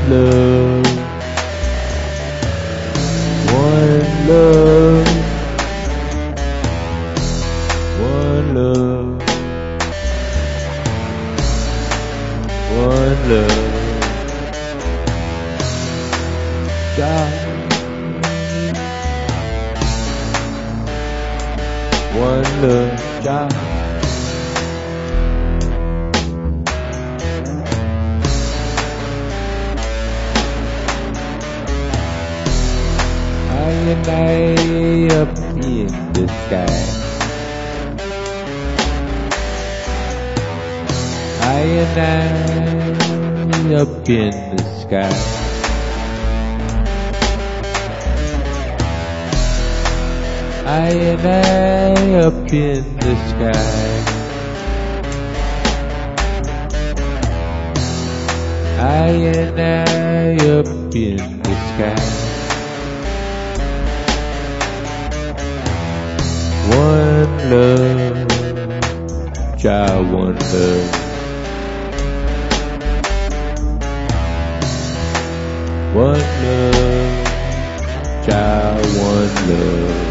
love, one love, one love, one love. God, one love, God. I and I up in the sky. I and I up in the sky. I and I up in the sky. I and I up in the sky. One love, child, one love. One love, child, one love.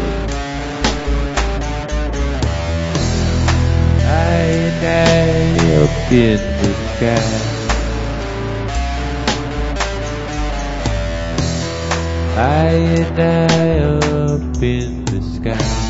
I and I up in the sky. I and I up in the sky.